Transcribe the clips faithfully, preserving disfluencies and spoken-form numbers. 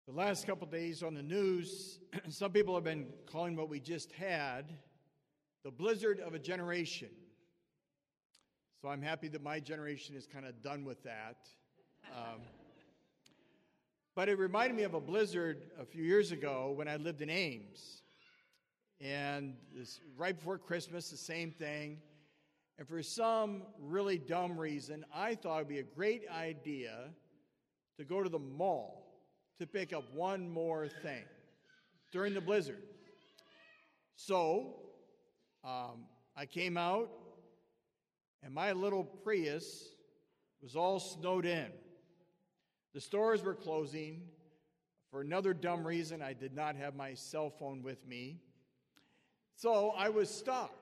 The last couple of days on the news, some people have been calling what we just had the blizzard of a generation. So I'm happy that my generation is kind of done with that. Um, but it reminded me of a blizzard a few years ago when I lived in Ames. And this, right before Christmas, the same thing. And for some really dumb reason, I thought it would be a great idea to go to the mall to pick up one more thing during the blizzard. So um, I came out, and my little Prius was all snowed in. The stores were closing. For another dumb reason, I did not have my cell phone with me. So I was stuck.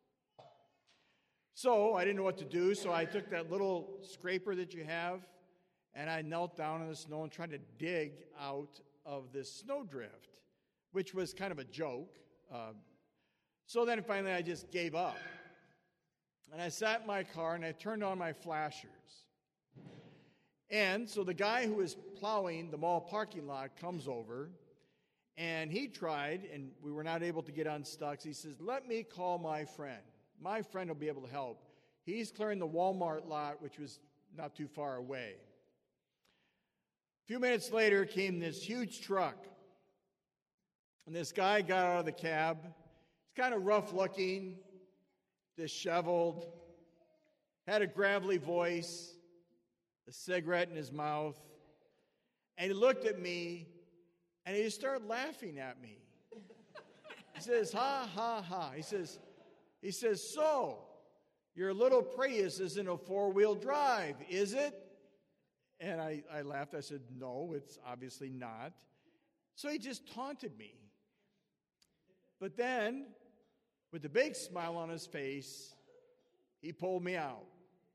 So I didn't know what to do, so I took that little scraper that you have, and I knelt down in the snow and tried to dig out of this snowdrift, which was kind of a joke. Uh, so then finally I just gave up. And I sat in my car and I turned on my flashers. And so the guy who was plowing the mall parking lot comes over, and he tried, and we were not able to get unstuck. So he says, "Let me call my friend. My friend will be able to help. He's clearing the Walmart lot, which was not too far away." A few minutes later came this huge truck, and this guy got out of the cab. He's kind of rough looking, disheveled, had a gravelly voice, a cigarette in his mouth, and he looked at me, and he just started laughing at me. He says, "Ha, ha, ha." He says, he says, "So, your little Prius isn't a four-wheel drive, is it?" And I, I laughed. I said, "No, it's obviously not." So he just taunted me. But then, with a big smile on his face, he pulled me out.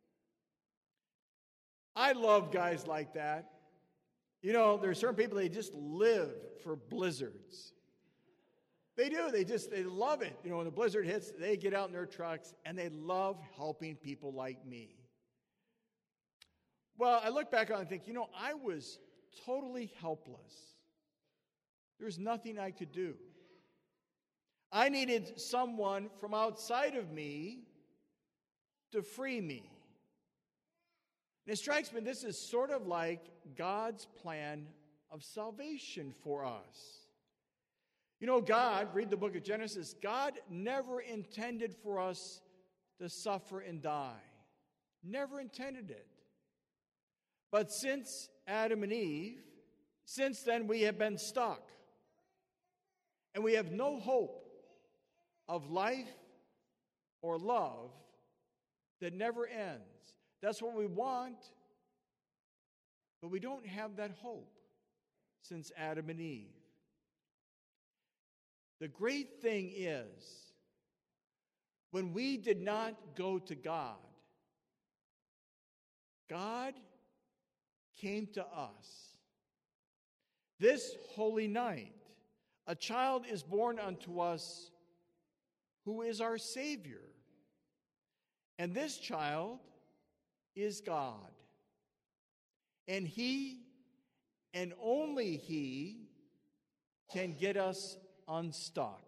I love guys like that. You know, there are certain people, they just live for blizzards. They do. They just, they love it. You know, when the blizzard hits, they get out in their trucks, and they love helping people like me. Well, I look back on it and think, you know, I was totally helpless. There was nothing I could do. I needed someone from outside of me to free me. And it strikes me this is sort of like God's plan of salvation for us. You know, God, read the book of Genesis, God never intended for us to suffer and die. Never intended it. But since Adam and Eve, since then we have been stuck. And we have no hope of life or love that never ends. That's what we want, but we don't have that hope since Adam and Eve. The great thing is, when we did not go to God, God came to us. This holy night, a child is born unto us who is our Savior. And this child is God. And He, and only He, can get us unstuck.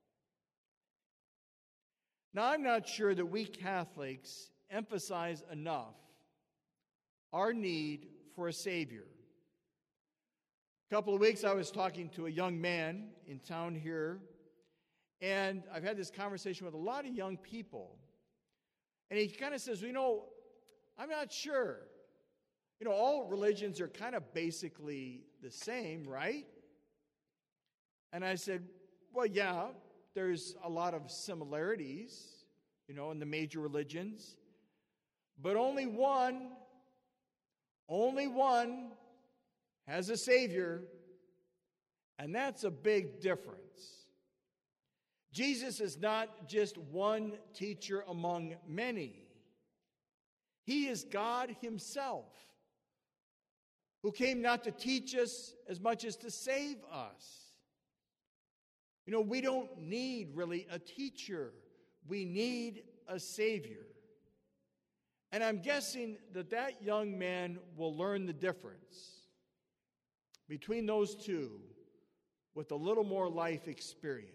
Now, I'm not sure that we Catholics emphasize enough our need for a Savior. A couple of weeks I was talking to a young man in town here, and I've had this conversation with a lot of young people. And he kind of says, you know, I'm not sure. You know, all religions are kind of basically the same, right? And I said, well, yeah, there's a lot of similarities, you know, in the major religions. But only one, only one has a Savior, and that's a big difference. Jesus is not just one teacher among many. He is God Himself, who came not to teach us as much as to save us. You know, we don't need really a teacher. We need a Savior. And I'm guessing that that young man will learn the difference between those two with a little more life experience.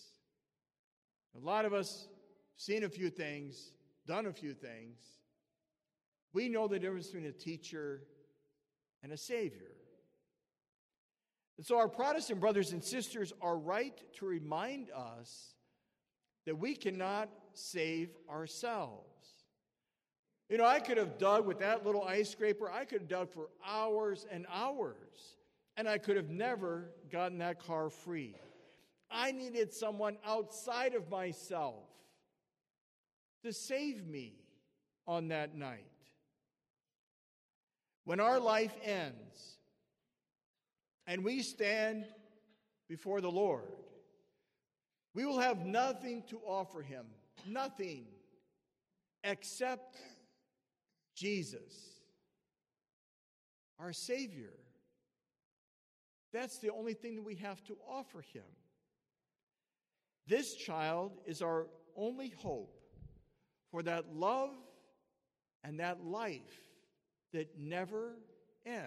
A lot of us seen a few things, done a few things. We know the difference between a teacher and a savior. And so our Protestant brothers and sisters are right to remind us that we cannot save ourselves. You know, I could have dug with that little ice scraper, I could have dug for hours and hours, and I could have never gotten that car free. I needed someone outside of myself to save me on that night. When our life ends and we stand before the Lord, we will have nothing to offer him, nothing except Jesus, our Savior. That's the only thing that we have to offer him. This child is our only hope for that love and that life that never ends.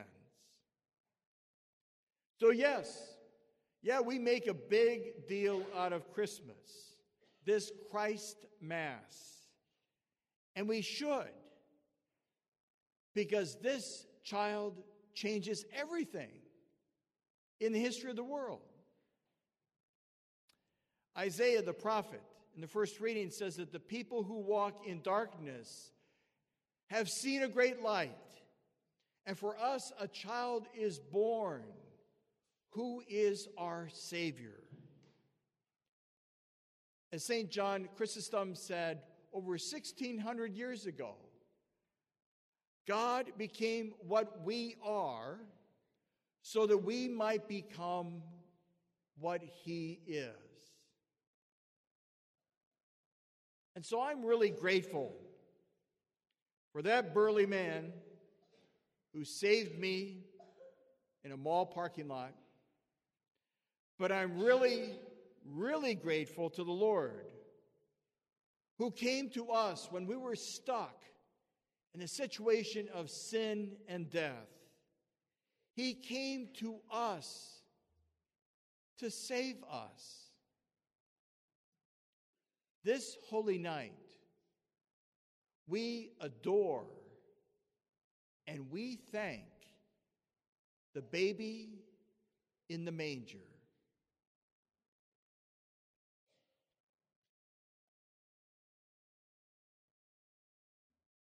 So yes, yeah, we make a big deal out of Christmas, this Christ Mass. And we should, because this child changes everything in the history of the world. Isaiah the prophet, in the first reading, says that the people who walk in darkness have seen a great light. And for us, a child is born, who is our Savior. As Saint John Chrysostom said over sixteen hundred years ago, God became what we are so that we might become what he is. And so I'm really grateful for that burly man who saved me in a mall parking lot. But I'm really, really grateful to the Lord who came to us when we were stuck in a situation of sin and death. He came to us to save us. This holy night, we adore and we thank the baby in the manger.